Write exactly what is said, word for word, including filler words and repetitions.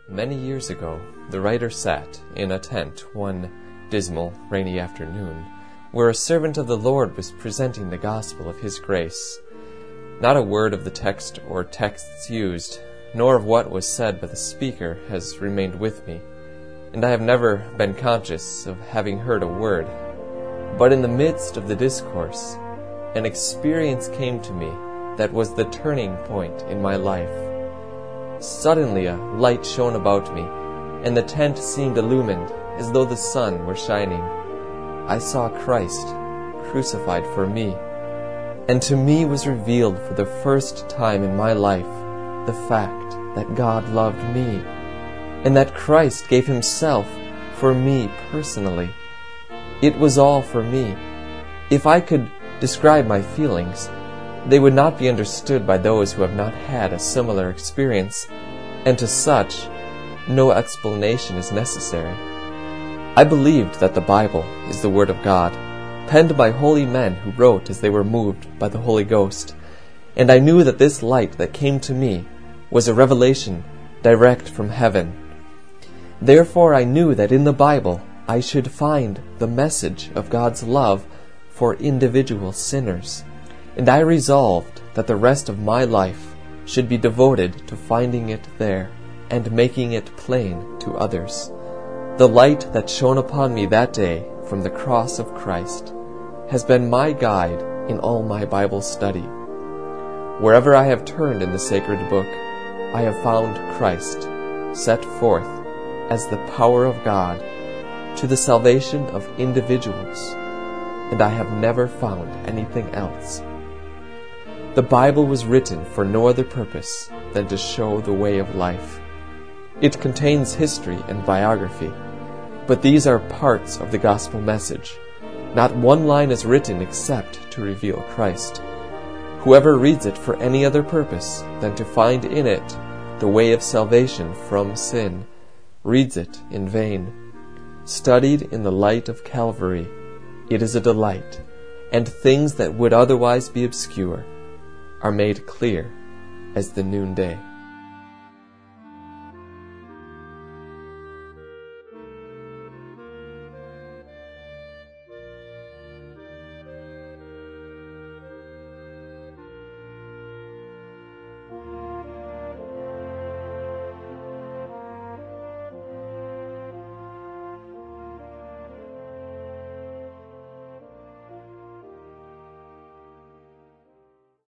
Many years ago, the writer sat in a tent one dismal, rainy afternoon, where a servant of the Lord was presenting the gospel of his grace. Not a word of the text or texts used, nor of what was said by the speaker, has remained with me, and I have never been conscious of having heard a word. But in the midst of the discourse, an experience came to me that was the turning point in my life. Suddenly a light shone about me, and the tent seemed illumined as though the sun were shining. I saw Christ crucified for me, and to me was revealed for the first time in my life the fact that God loved me, and that Christ gave himself for me personally. It was all for me. If I could describe my feelings, they would not be understood by those who have not had a similar experience, and to such, no explanation is necessary. I believed that the Bible is the Word of God, penned by holy men who wrote as they were moved by the Holy Ghost, and I knew that this light that came to me was a revelation direct from heaven. Therefore I knew that in the Bible I should find the message of God's love for individual sinners, and I resolved that the rest of my life should be devoted to finding it there and making it plain to others. The light that shone upon me that day from the cross of Christ has been my guide in all my Bible study. Wherever I have turned in the sacred book, I have found Christ set forth as the power of God to the salvation of individuals, and I have never found anything else. The Bible was written for no other purpose than to show the way of life. It contains history and biography, but these are parts of the gospel message. Not one line is written except to reveal Christ. Whoever reads it for any other purpose than to find in it the way of salvation from sin reads it in vain. Studied in the light of Calvary, it is a delight, and things that would otherwise be obscure are made clear as the noonday.